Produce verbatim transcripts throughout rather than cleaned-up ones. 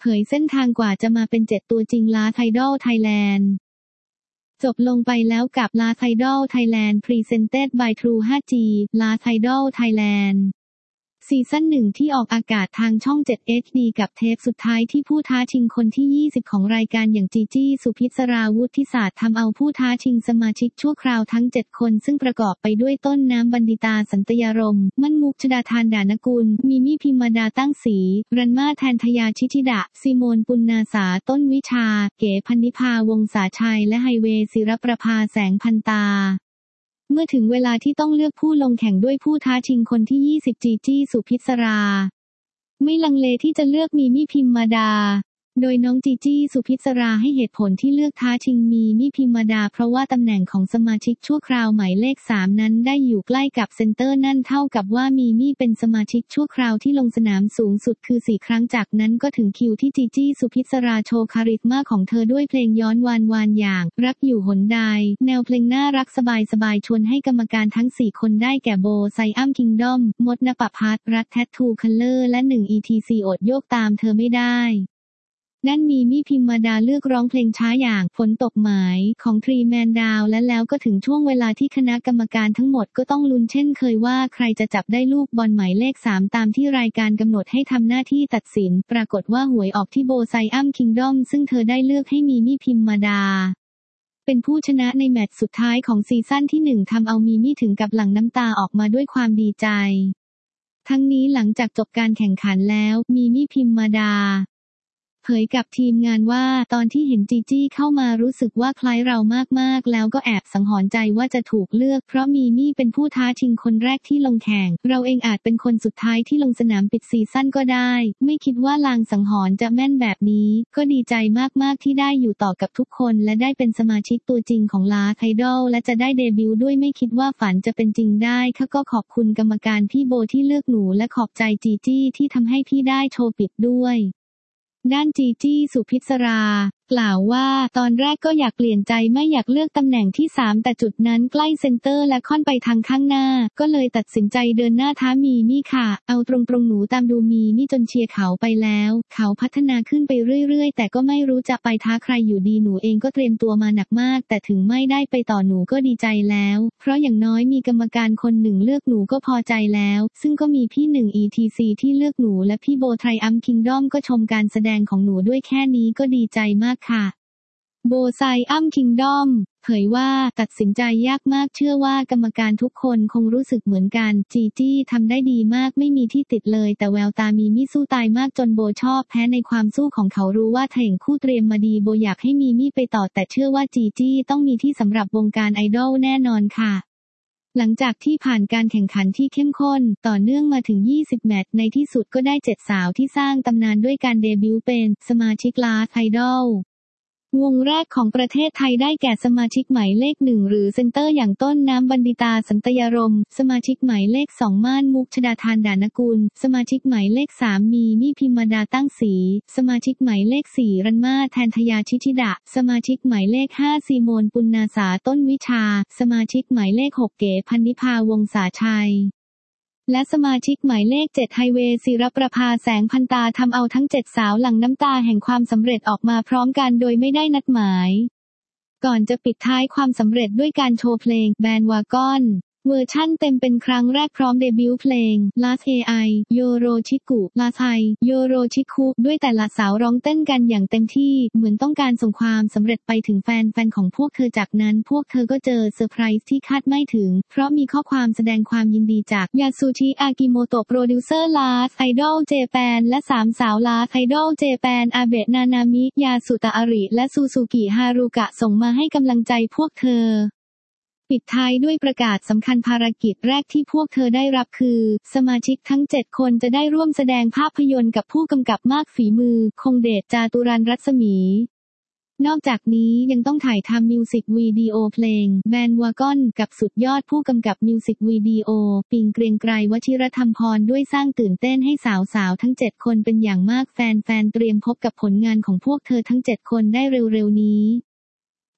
เผยเส้นทางกว่าจะมาเป็นเจ็ดตัวจริง Last Idol Thailand จบลงไปแล้วกับ Last Idol Thailand Presented by True ไฟว์ จี Last Idol Thailandซีซั่นหนึ่งที่ออกอากาศทางช่อง เจ็ด เอช ดี กับเทปสุดท้ายที่ผู้ท้าชิงคนที่ ยี่สิบ ของรายการอย่างจีจี้สุพิศราวุฒิศาสตร์ทำเอาผู้ท้าชิงสมาชิกชั่วคราวทั้ง เจ็ด คนซึ่งประกอบไปด้วยต้นน้ำบัณฑิตาสันตยารมณ์มั่นมุกชฎาธารดานกุลมิมี่พิมมาดาตั้งศรีรันมาแทนทยาชิธิดะซิโมนปุณณาสาต้นวิชาเก๋พันนิพาวงศาชัยและไฮเวย์ศิรประภาแสงพันตาเมื่อถึงเวลาที่ต้องเลือกผู้ลงแข่งด้วยผู้ท้าชิงคนที่ ยี่สิบ จีจี้สุพิศราไม่ลังเลที่จะเลือกมิมี่พิมมาดาโดยน้องจีจี้สุพิศราให้เหตุผลที่เลือกท้าชิงมิมี่พิมมาดาเพราะว่าตำแหน่งของสมาชิกชั่วคราวหมายเลขสามนั้นได้อยู่ใกล้กับเซนเตอร์นั่นเท่ากับว่ามิมี่เป็นสมาชิกชั่วคราวที่ลงสนามสูงสุดคือสี่ครั้งจากนั้นก็ถึงคิวที่จีจี้สุพิศราโชว์คาริสม่าของเธอด้วยเพลงย้อนวานวานอย่างรักอยู่หนใดแนวเพลงน่ารักสบายๆชวนให้กรรมการทั้งสี่คนได้แก่โบไซอัมคิงดอมมดณปภัทรรัฐแทททูคัลเลอร์และหนึ่ง อี ที ซี อดโยกตามเธอไม่ได้ด้านมิมี่พิมมาดาเลือกร้องเพลงช้าอย่างฝนตกหมายของทรีแมนดาวและแล้วก็ถึงช่วงเวลาที่คณะกรรมการทั้งหมดก็ต้องลุ้นเช่นเคยว่าใครจะจับได้ลูกบอลหมายเลขสามตามที่รายการกำหนดให้ทำหน้าที่ตัดสินปรากฏว่าหวยออกที่โบไซอัมคิงดอมซึ่งเธอได้เลือกให้มิมี่พิมมาดาเป็นผู้ชนะในแมตช์สุดท้ายของซีซั่นที่หนึ่งทำเอามิมี่ถึงกับหลั่งน้ำตาออกมาด้วยความดีใจทั้งนี้หลังจากจบการแข่งขันแล้วมิมี่พิมมาดาเผยกับทีมงานว่าตอนที่เห็นจีจี้เข้ามารู้สึกว่าคล้ายเรามากๆแล้วก็แอบสังหรณ์ใจว่าจะถูกเลือกเพราะมีมี่เป็นผู้ท้าชิงคนแรกที่ลงแข่งเราเองอาจเป็นคนสุดท้ายที่ลงสนามปิดซีซั่นก็ได้ไม่คิดว่าลางสังหรณ์จะแม่นแบบนี้ก็ดีใจมากๆที่ได้อยู่ต่อกับทุกคนและได้เป็นสมาชิกตัวจริงของLast Idolและจะได้เดบิวต์ด้วยไม่คิดว่าฝันจะเป็นจริงได้ค่ะก็ขอบคุณกรรมการพี่โบที่เลือกหนูและขอบใจจีจี้ที่ทำให้พี่ได้โชว์ปิดด้วยด้านจีจี้สุพิศรากล่าวว่าตอนแรกก็อยากเปลี่ยนใจไม่อยากเลือกตำแหน่งที่สามแต่จุดนั้นใกล้เซนเตอร์และค่อนไปทางข้างหน้าก็เลยตัดสินใจเดินหน้าท้ามีมี่ค่ะเอาตรงๆหนูตามดูมีมี่จนเชียร์เขาไปแล้วเขาพัฒนาขึ้นไปเรื่อยๆแต่ก็ไม่รู้จะไปท้าใครอยู่ดีหนูเองก็เตรียมตัวมาหนักมากแต่ถึงไม่ได้ไปต่อหนูก็ดีใจแล้วเพราะอย่างน้อยมีกรรมการคนหนึ่งเลือกหนูก็พอใจแล้วซึ่งก็มีพี่หนึ่ง อี ที ซี ที่เลือกหนูและพี่โบไทรอัมคิงดอมก็ชมการแสดงของหนูด้วยแค่นี้ก็ดีใจมากค่ะโบไซอัมคิงดอมเผยว่าตัดสินใจยากมากเชื่อว่ากรรมการทุกคนคงรู้สึกเหมือนกันจีจี้ทำได้ดีมากไม่มีที่ติดเลยแต่แววตามีมี่สู้ตายมากจนโบชอบแพ้ในความสู้ของเขารู้ว่าเถ่งคู่เตรียมมาดีโบอยากให้มีมี่ไปต่อแต่เชื่อว่าจีจี้ต้องมีที่สำหรับวงการไอดอลแน่นอนค่ะหลังจากที่ผ่านการแข่งขันที่เข้มข้นต่อเนื่องมาถึงยี่สิบแมตช์ในที่สุดก็ได้เจ็ดสาวที่สร้างตำนานด้วยการเดบิวต์เป็นสมาชิกLast Idolวงแรกของประเทศไทยได้แก่สมาชิกหมายเลขหนึ่งหรือเซนเตอร์อย่างต้นน้ำบัณฑิตาสันตยารมณ์สมาชิกหมายเลขสองม่านมุกชฎาธารดานกุลสมาชิกหมายเลขสามมีมี่พิมมาดาตั้งศรีสมาชิกหมายเลขสี่รันมาแทนทยาชิธิดะสมาชิกหมายเลขห้าซีโมนปุณณาสาต้นวิชาสมาชิกหมายเลขหกเก๋พันนิพาวงศาชัยและสมาชิกหมายเลขเจ็ดไฮเวย์ศิรประภาแสงพันตาทำเอาทั้งเจ็ดสาวหลั่งน้ำตาแห่งความสำเร็จออกมาพร้อมกันโดยไม่ได้นัดหมายก่อนจะปิดท้ายความสำเร็จด้วยการโชว์เพลงแบนด์วากอนเวอร์ชั่นเต็มเป็นครั้งแรกพร้อมเดบิวต์เพลง Last เอ ไอ โยโรชิกุ Last ไอ โยโรชิคุด้วยแต่ละสาวร้องเต้นกันอย่างเต็มที่เหมือนต้องการส่งความสำเร็จไปถึงแฟนๆของพวกเธอจากนั้นพวกเธอก็เจอเซอร์ไพรส์ที่คาดไม่ถึงเพราะมีข้อความแสดงความยินดีจากยาซูชิอากิโมโตะโปรดิวเซอร์ Last Idol Japan และสามสาว Last Idol Japan อาเบะนานามิยาสุตะอาริและซูซูกิฮารุกะส่งมาให้กำลังใจพวกเธอปิดท้ายด้วยประกาศสำคัญภารกิจแรกที่พวกเธอได้รับคือสมาชิกทั้งเจ็ดคนจะได้ร่วมแสดงภาพยนตร์กับผู้กำกับมากฝีมือคงเดชจาตุรันรัศมีนอกจากนี้ยังต้องถ่ายทำมิวสิกวิดีโอเพลงแบนด์วากอนกับสุดยอดผู้กำกับมิวสิกวิดีโอปิงเกรียงไกรวชิรธรรมพรด้วยสร้างตื่นเต้นให้สาวๆทั้งเจ็ดคนเป็นอย่างมากแฟนๆเตรียมพบกับผลงานของพวกเธอทั้งเจ็ดคนได้เร็วๆนี้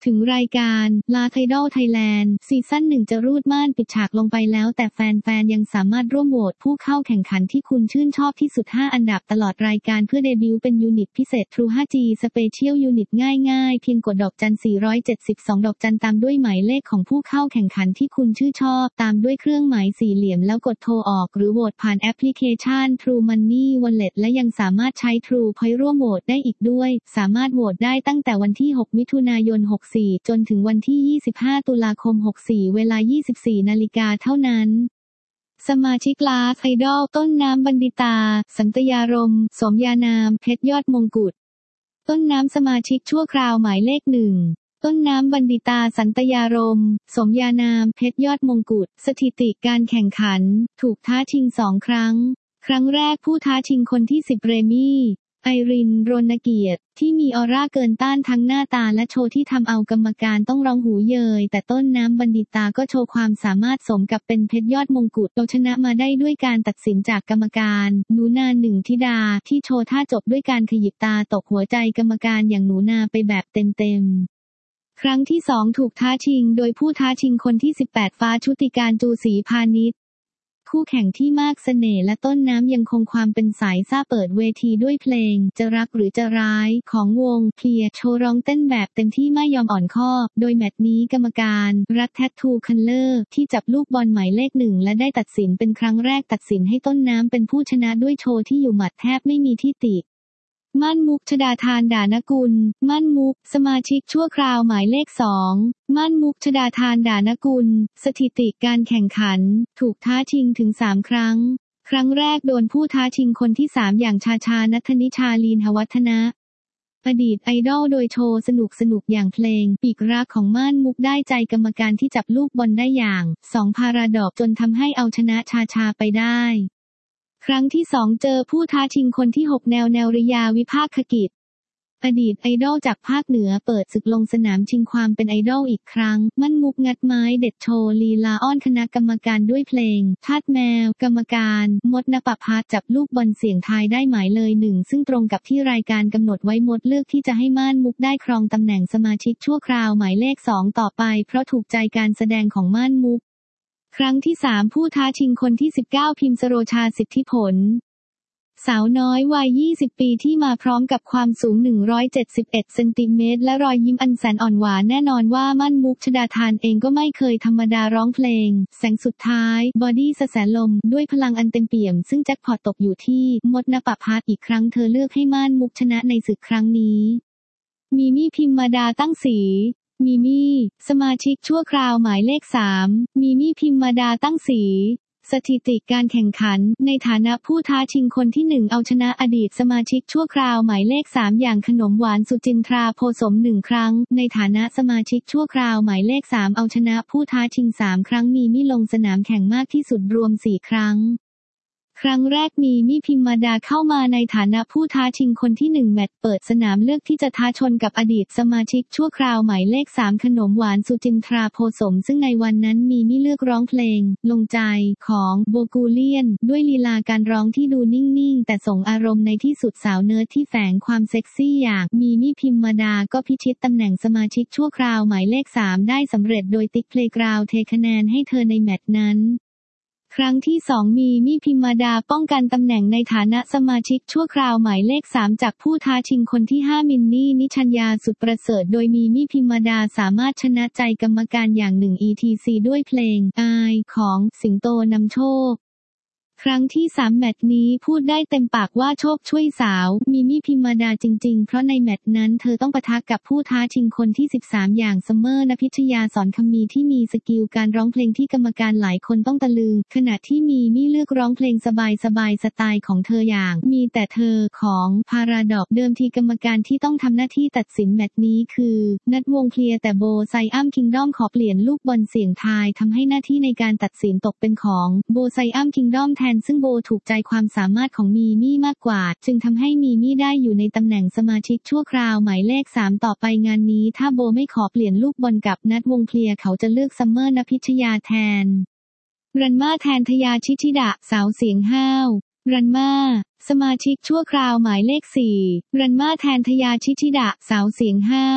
ถึงรายการ Last Idol Thailand ซีซั่นหนึ่งจะรูดม่านปิดฉากลงไปแล้วแต่แฟนๆยังสามารถร่วมโหวตผู้เข้าแข่งขันที่คุณชื่นชอบที่สุดห้าอันดับตลอดรายการเพื่อเดบิวต์เป็นยูนิตพิเศษ True ไฟว์ จี Special Unit ง่ายๆเพียงกดดอกจันสี่ร้อยเจ็ดสิบสองดอกจันตามด้วยหมายเลขของผู้เข้าแข่งขันที่คุณชื่นชอบตามด้วยเครื่องหมายสี่เหลี่ยมแล้วกดโทรออกหรือโหวตผ่านแอปพลิเคชัน True Money Wallet และยังสามารถใช้ True Point ร่วมโหวตได้อีกด้วยสามารถโหวตได้ตั้งแต่วันที่หกมิถุนายนหกสี่จนถึงวันที่ยี่สิบห้าตุลาคมหกสี่เวลา ยี่สิบสี่นาฬิกาเท่านั้นสมาชิก Last Idol ต้นน้ำบัณฑิตาสันตยารมณ์สมญานามเพชรยอดมงกุฎต้นน้ำสมาชิกชั่วคราวหมายเลขหนึ่งต้นน้ำบัณฑิตาสันตยารมณ์สมญานามเพชรยอดมงกุฎสถิติการแข่งขันถูกท้าชิงสองครั้งครั้งแรกผู้ท้าชิงคนที่สิบเรมี่ไอรินรณเกียรติที่มีออร่าเกินต้านทั้งหน้าตาและโชว์ที่ทำเอากรรมการต้องร้องหูเยยแต่ต้นน้ำบัณฑิตาก็โชว์ความสามารถสมกับเป็นเพชรยอดมงกุฎเอาชนะมาได้ด้วยการตัดสินจากกรรมการหนูนาหนึ่งธิดาที่โชว์ท่าจบด้วยการขยิบตาตกหัวใจกรรมการอย่างหนูนาไปแบบเต็มๆครั้งที่สองถูกท้าชิงโดยผู้ท้าชิงคนที่สิบแปดฟ้าชุติการจูศรีพานิชคู่แข่งที่มากเสน่ห์และต้นน้ำยังคงความเป็นสายซ่าเปิดเวทีด้วยเพลงจะรักหรือจะร้ายของวงเพลียโชว์ร้องเต้นแบบเต็มที่ไม่ยอมอ่อนข้อโดยแมตช์นี้กรรมการรักแทททูคัลเลอร์ที่จับลูกบอลหมายเลขหนึ่งและได้ตัดสินเป็นครั้งแรกตัดสินให้ต้นน้ำเป็นผู้ชนะด้วยโชว์ที่อยู่หมัดแทบไม่มีที่ติมั่นมุกชดาธานดานกุลมั่นมุกสมาชิกชั่วคราวหมายเลขสองมั่นมุกชดาธานดานกุลสถิติการแข่งขันถูกท้าชิงถึงสามครั้งครั้งแรกโดนผู้ท้าชิงคนที่สามอย่างชาชานัทนิชาลีนหวัฒนะอดีตไอดอลโดยโชว์สนุกสนุกอย่างเพลงปีกรักของม่านมุกได้ใจกรรมการที่จับลูกบอลได้อย่างสองพาราดอกจนทำให้เอาชนะชาชาไปได้ครั้งที่สองเจอผู้ท้าชิงคนที่หกแนวแนวริยาวิภาคกิจอดีตไอดอลจากภาคเหนือเปิดศึกลงสนามชิงความเป็นไอดอลอีกครั้งมั่นมุกงัดไม้เด็ดโชว์ลีลาอ้อนคณะกรรมการด้วยเพลงทาสแมวกรรมการมดณปภาจับลูกบอลเสี่ยงทายได้หมายเลยหนึ่งซึ่งตรงกับที่รายการกำหนดไว้มดเลือกที่จะให้ม่านมุกได้ครองตำแหน่งสมาชิกชั่วคราวหมายเลขสองต่อไปเพราะถูกใจการแสดงของม่านมุกครั้งที่สามผู้ท้าชิงคนที่สิบเก้าพิมพ์สโรชาสิทธิผลสาวน้อยวัยยี่สิบปีที่มาพร้อมกับความสูงหนึ่งร้อยเจ็ดสิบเอ็ดเซนติเมตรและรอยยิ้มอันแสนอ่อนหวานแน่นอนว่ามั่นมุกชดาธานเองก็ไม่เคยธรรมดาร้องเพลงแสงสุดท้ายบอดี้สแสนลมด้วยพลังอันเต็มเปี่ยมซึ่งแจ็คพอตตกอยู่ที่มดณปภาอีกครั้งเธอเลือกให้ม่านมุกชนะในศึกครั้งนี้มีมี่พิมมาดาตั้งศรีมีมี่สมาชิกชั่วคราวหมายเลขสามมีมี่พิมมาดาตั้งศรีสถิติการแข่งขันในฐานะผู้ท้าชิงคนที่หนึ่งเอาชนะอดีตสมาชิกชั่วคราวหมายเลขสามอย่างขนมหวานสุจินทราโพสมหนึ่งครั้งในฐานะสมาชิกชั่วคราวหมายเลขสามเอาชนะผู้ท้าชิงสามครั้งมีมี่ลงสนามแข่งมากที่สุดรวมสี่ครั้งครั้งแรกมีมี่พิมมาดาเข้ามาในฐานะผู้ท้าชิงคนที่หนึ่งแมตช์เปิดสนามเลือกที่จะท้าชนกับอดีตสมาชิกชั่วคราวหมายเลขสามขนมหวานสุจินทราโพสมซึ่งในวันนั้นมีมี่เลือกร้องเพลงลงใจของโบกูเลียนด้วยลีลาการร้องที่ดูนิ่งๆแต่ส่งอารมณ์ในที่สุดสาวเนิร์ดที่แฝงความเซ็กซี่อย่างมีมี่พิมมาดาก็พิชิตตำแหน่งสมาชิกชั่วคราวหมายเลขสามได้สำเร็จโดยติ๊กเพลย์กราวด์เทคะแนนให้เธอในแมตช์นั้นครั้งที่สองมีมี่พิมมาดาป้องกันตำแหน่งในฐานะสมาชิกชั่วคราวหมายเลขสามจากผู้ท้าชิงคนที่ห้ามินนี่นิชัญญาสุดประเสริฐโดยมีมี่พิมมาดาสามารถชนะใจกรรมการอย่างหนึ่ง อี ที ซี ด้วยเพลงอายของสิงโตนำโชคครั้งที่สามแมตช์นี้พูดได้เต็มปากว่าโชคช่วยสาวมีมี่พิมมาดาจริงๆเพราะในแมตช์นั้นเธอต้องปะทะกับผู้ท้าชิงคนที่สิบสามอย่างซัมเมอร์ณพิชยาสอนคำมีที่มีสกิลการร้องเพลงที่กรรมการหลายคนต้องตะลึงขณะที่มีมี่เลือกร้องเพลงสบายๆสไตล์ของเธออย่างมีแต่เธอของพาราดอกเดิมทีกรรมการที่ต้องทำหน้าที่ตัดสินแมตช์นี้คือนัดวงเคลียร์แต่โบไซอัมคิงดอมขอเปลี่ยนลูกบอลเสี่ยงทายทำให้หน้าที่ในการตัดสินตกเป็นของโบไซอัมคิงดอมแทนซึ่งโบถูกใจความสามารถของมีมี่มากกว่าจึงทำให้มีมี่ได้อยู่ในตำแหน่งสมาชิกชั่วคราวหมายเลขสามต่อไปงานนี้ถ้าโบไม่ขอเปลี่ยนลูกบอลกับนัดวงเคลียร์เขาจะเลือกซัมเมอร์ณพิชยาแทนรันมาแทนทยาชิชิดะสาวเสียงห้าวรันมาสมาชิกชั่วคราวหมายเลขสี่รันมาแทนทยาชิชิดะสาวเสียงห้าว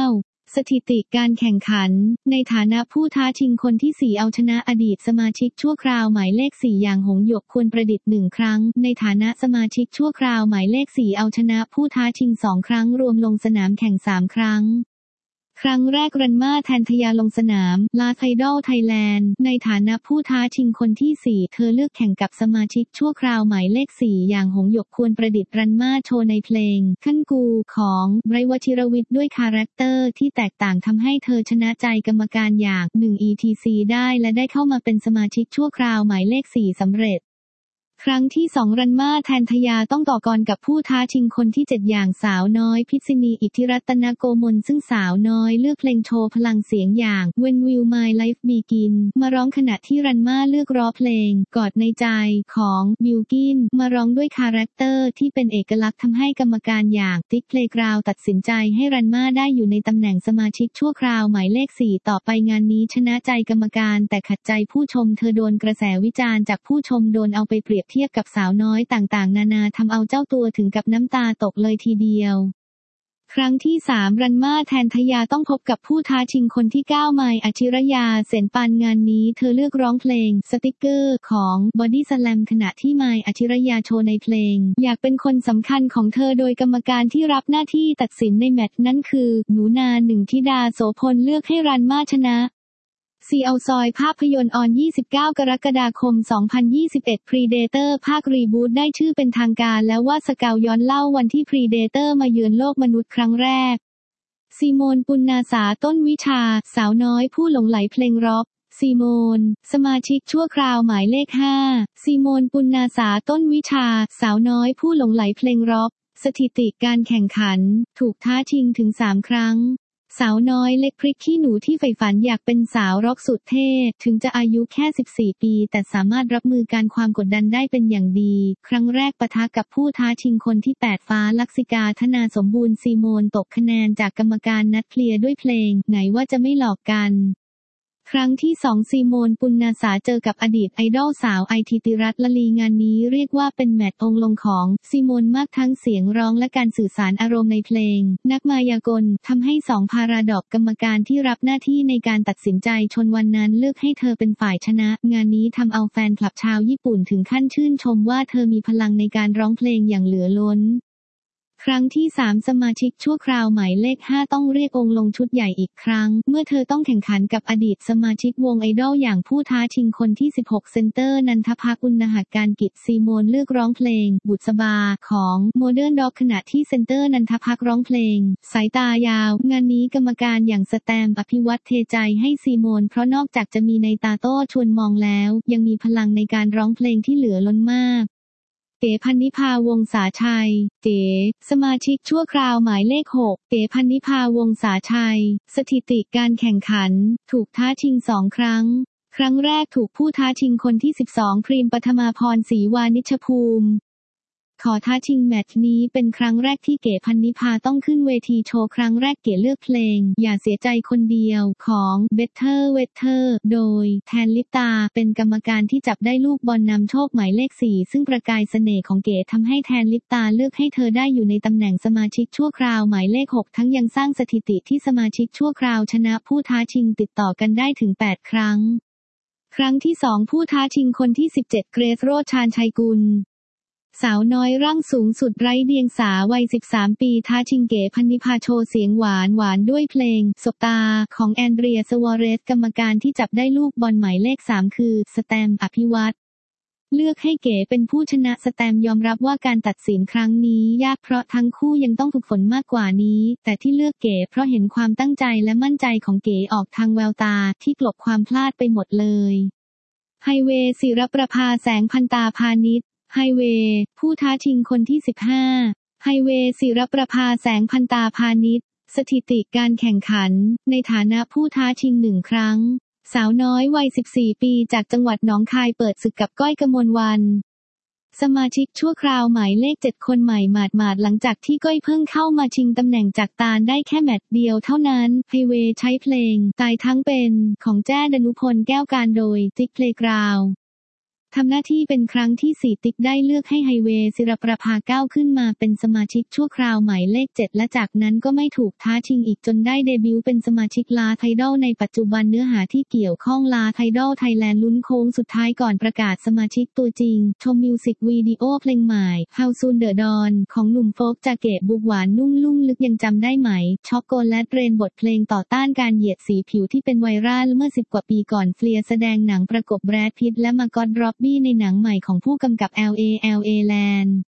สถิติการแข่งขันในฐานะผู้ท้าชิงคนที่สี่เอาชนะอดีตสมาชิกชั่วคราวหมายเลขสี่อย่างหงหยกควรประดิษฐ์หนึ่งครั้งในฐานะสมาชิกชั่วคราวหมายเลขสี่เอาชนะผู้ท้าชิงสองครั้งรวมลงสนามแข่งสามครั้งครั้งแรกรันมาแทนทยาลงสนามลาไซดอลไทยแลนด์ในฐานะผู้ท้าชิงคนที่สี่เธอเลือกแข่งกับสมาชิกชั่วคราวหมายเลขสี่อย่างหงหยกควรประดิษฐ์รันมาโชว์ในเพลงขั้นกูของไบรท์ วชิรวิทย์ด้วยคาแรคเตอร์ที่แตกต่างทำให้เธอชนะใจกรรมการอย่าง หนึ่ง อี ที ซี ได้และได้เข้ามาเป็นสมาชิกชั่วคราวหมายเลขสี่สำเร็จครั้งที่สองรันมาแทนทยาต้องต่อกรกับผู้ท้าชิงคนที่เจ็ดอย่างสาวน้อยพิษณีอิทธิรัตนโกมลซึ่งสาวน้อยเลือกเพลงโชว์พลังเสียงอย่าง When Will My Life Begin มาร้องขณะที่รันมาเลือกร้องเพลงกอดในใจของบิลกินมาร้องด้วยคาแรคเตอร์ที่เป็นเอกลักษณ์ทำให้กรรมการอย่างติ๊กเพลย์กราวด์ตัดสินใจให้รันมาได้อยู่ในตำแหน่งสมาชิกชั่วคราวหมายเลขสี่ต่อไปงานนี้ชนะใจกรรมการแต่ขัดใจผู้ชมเธอโดนกระแสวิจารณ์จากผู้ชมโดนเอาไปเปรียบเทียบกับสาวน้อยต่างๆนานาทำเอาเจ้าตัวถึงกับน้ำตาตกเลยทีเดียวครั้งที่สามรันมาแทนทยาต้องพบกับผู้ท้าชิงคนที่เก้าไมค์ อชิรยาเสนปานงานนี้เธอเลือกร้องเพลงสติ๊กเกอร์ของบอดี้สแลมขณะที่ไมค์ อชิรยาโชว์ในเพลงอยากเป็นคนสำคัญของเธอโดยกรรมการที่รับหน้าที่ตัดสินในแมตช์นั้นคือหนูนาหนึ่งธิดาโสพลเลือกให้รันมาชนะซีเอาซอยภาพยนตร์ออนยี่สิบเก้ากรกฎาคมสองพันยี่สิบเอ็ด Predator ภาครีบูตได้ชื่อเป็นทางการแล้วว่าสเกาย้อนเล่าวันที่ Predator มาเยือนโลกมนุษย์ครั้งแรกซีโมนปุณณาสาต้นวิชาสาวน้อยผู้หลงไหลเพลงร็อกซีโมนสมาชิกชั่วคราวหมายเลขห้าซีโมนปุณณาสาต้นวิชาสาวน้อยผู้หลงไหลเพลงร็อกสถิติการแข่งขันถูกท้าชิงถึงสามครั้งสาวน้อยเล็กพริกขี้หนูที่ใฝ่ฝันอยากเป็นสาวร็อกสุดเท่ถึงจะอายุแค่สิบสี่ปีแต่สามารถรับมือการความกดดันได้เป็นอย่างดีครั้งแรกปะทะกับผู้ท้าชิงคนที่แปดฟ้าลักษิกาธนาสมบูรณ์ซีโมนตกคะแนนจากกรรมการนัดเคลียร์ด้วยเพลงไหนว่าจะไม่หลอกกันครั้งที่สองซีโมนปุณณาสาเจอกับอดีตไอดอลสาวไอทิติรัตน์ละลีงานนี้เรียกว่าเป็นแมตช์องค์ลงของซีโมนมากทั้งเสียงร้องและการสื่อสารอารมณ์ในเพลงนักมายากลทำให้สองพาราดอกกรรมการที่รับหน้าที่ในการตัดสินใจชนวันนั้นเลือกให้เธอเป็นฝ่ายชนะงานนี้ทำเอาแฟนคลับชาวญี่ปุ่นถึงขั้นชื่นชมว่าเธอมีพลังในการร้องเพลงอย่างเหลือล้นครั้งที่สามสมาชิกชั่วคราวหมายเลขห้าต้องเรียกองค์ลงชุดใหญ่อีกครั้งเมื่อเธอต้องแข่งขันกับอดีตสมาชิกวงไอดอลอย่างผู้ท้าชิงคนที่สิบหกเซนเตอร์นันทภาอุณหการกิจซีโมนเลือกร้องเพลงบุษบาของโมเดิร์นด็อกขณะที่เซนเตอร์นันทภาร้องเพลงสายตายาวงานนี้กรรมการอย่างสแตมป์อภิวัตเทใจให้ซีโมนเพราะนอกจากจะมีในตาโต้ชวนมองแล้วยังมีพลังในการร้องเพลงที่เหลือล้นมากเก๋พันนิพาวงศาชัยเก๋สมาชิกชั่วคราวหมายเลขหกเก๋พันนิพาวงศาชัยสถิติการแข่งขันถูกท้าชิงสองครั้งครั้งแรกถูกผู้ท้าชิงคนที่สิบสองพรีมปฐมาพรศรีวานิชภูมิขอท้าชิงแมตช์นี้เป็นครั้งแรกที่เก๋พันนิพาต้องขึ้นเวทีโชว์ครั้งแรกเก๋เลือกเพลงอย่าเสียใจคนเดียวของ Better Weather โดยแทนลิปตาเป็นกรรมการที่จับได้ลูกบอลนำโชคหมายเลขสี่ซึ่งประกายเสน่ห์ของเก๋ทำให้แทนลิปตาเลือกให้เธอได้อยู่ในตำแหน่งสมาชิกชั่วคราวหมายเลขหกทั้งยังสร้างสถิติที่สมาชิกชั่วคราวชนะผู้ท้าชิงติดต่อกันได้ถึงแปดครั้งครั้งที่สองผู้ท้าชิงคนที่สิบเจ็ดเกรซโรจน์ชาญชัยกุลสาวน้อยร่างสูงสุดไร้เดียงสาวัยสิบสามปีท้าชิงเก๋พันนิพาโชว์เสียงหวานหวานด้วยเพลงสบตาของแอนเดรียสวอเรสกรรมการที่จับได้ลูกบอลหมายเลขสามคือสแตมป์อภิวัตเลือกให้เก๋เป็นผู้ชนะสแตมป์ยอมรับว่าการตัดสินครั้งนี้ยากเพราะทั้งคู่ยังต้องฝึกฝนมากกว่านี้แต่ที่เลือกเก๋เพราะเห็นความตั้งใจและมั่นใจของเก๋ออกทางแววตาที่กลบความพลาดไปหมดเลยไฮเวย์ศิรประภาแสงพันตาพาณิชย์ไฮเวย์ผู้ท้าชิงคนที่สิบห้าไฮเวย์ศิรประภาแสงพันตาพาณิชย์สถิติการแข่งขันในฐานะผู้ท้าชิงหนึ่งครั้งสาวน้อยวัยสิบสี่ปีจากจังหวัดหนองคายเปิดศึกกับก้อยกมลวรรณสมาชิกชั่วคราวหมายเลขเจ็ดคนใหม่หมาดๆหลังจากที่ก้อยเพิ่งเข้ามาชิงตำแหน่งจากตาลได้แค่แมตช์เดียวเท่านั้นไฮเวย์ใช้เพลงตายทั้งเป็นของแจ้ดนุพลแก้วการโดยติ๊กเพลย์กราวด์ทำหน้าที่เป็นครั้งที่สี่ติ๊กได้เลือกให้ไฮเวย์ศิรประภาก้าวขึ้นมาเป็นสมาชิกชั่วคราวหมายเลขเจ็ดและจากนั้นก็ไม่ถูกท้าชิงอีกจนได้เดบิวต์เป็นสมาชิกลาไทดอลในปัจจุบันเนื้อหาที่เกี่ยวข้องลาไทดอลไทยแลนด์ลุ้นโค้งสุดท้ายก่อนประกาศสมาชิกตัวจริงชมมิวสิกวิดีโอเพลงใหม่ How Soon the Dawn ของหนุ่มโฟกจากเกตบุกหวานนุ่มลุ่มลึกยังจำได้ไหมช็อกโกแลตเรนบทเพลงต่อต้านการเหยียดสีผิวที่เป็นไวรัลเมื่อสิบกว่าปีก่อนเฟลียร์แสดงหนังประกบแบรดพิตต์และมาร์กอต ร็อบบี้ในหนังใหม่ของผู้กำกับ แอล เอ แอล เอ Land